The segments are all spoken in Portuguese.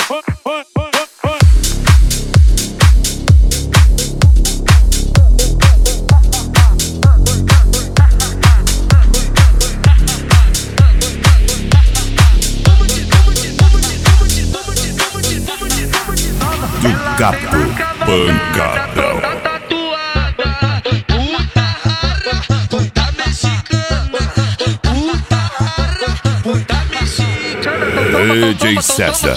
Do Capo Pancadão. DJ César.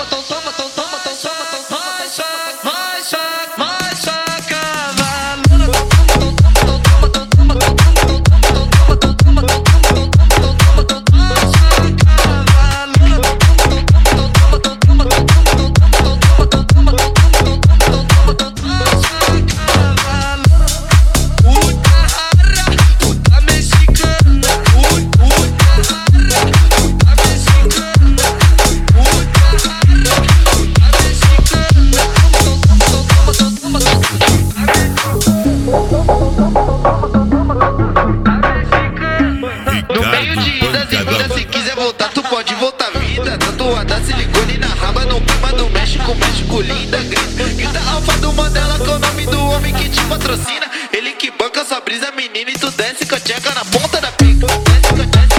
No meio-dia da segunda, se quiser voltar, tu pode voltar vida. Tatuada, silicone na raba, no clima do México, México linda. Grita alfa do Mandela, com o nome do homem que te patrocina. Ele que banca sua brisa, menina, e tu desce com a tcheca na ponta da pica. Desce com a tcheca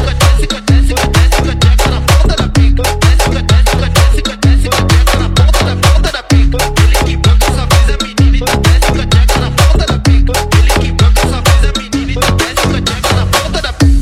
na ponta da pica. Desce com a tcheca na ponta da pica. Ele que banca sua brisa, menina, e tu desce com a tcheca na ponta da pica. Ele que banca sua brisa, menina, e tu desce com a tcheca na ponta da pica.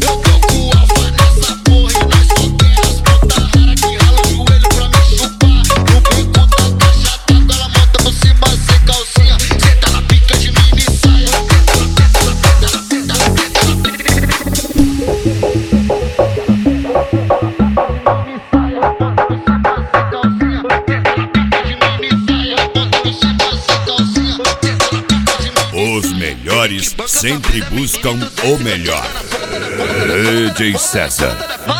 Os melhores sempre buscam o melhor. DJ César.